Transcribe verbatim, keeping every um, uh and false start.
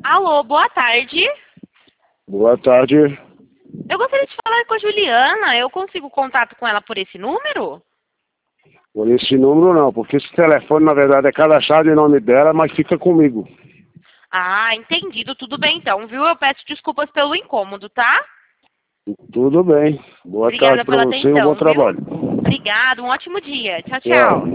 Alô, boa tarde. Boa tarde. Eu gostaria de falar com a Juliana. Eu consigo contato com ela por esse número? Por esse número não, porque esse telefone na verdade é cadastrado em nome dela, mas fica comigo. Ah, entendido. Tudo bem então, viu? Eu peço desculpas pelo incômodo, tá? Tudo bem. Boa Obrigada tarde para pela você e um bom atenção, viu? trabalho. Obrigada, um ótimo dia. Tchau, Tchau. tchau.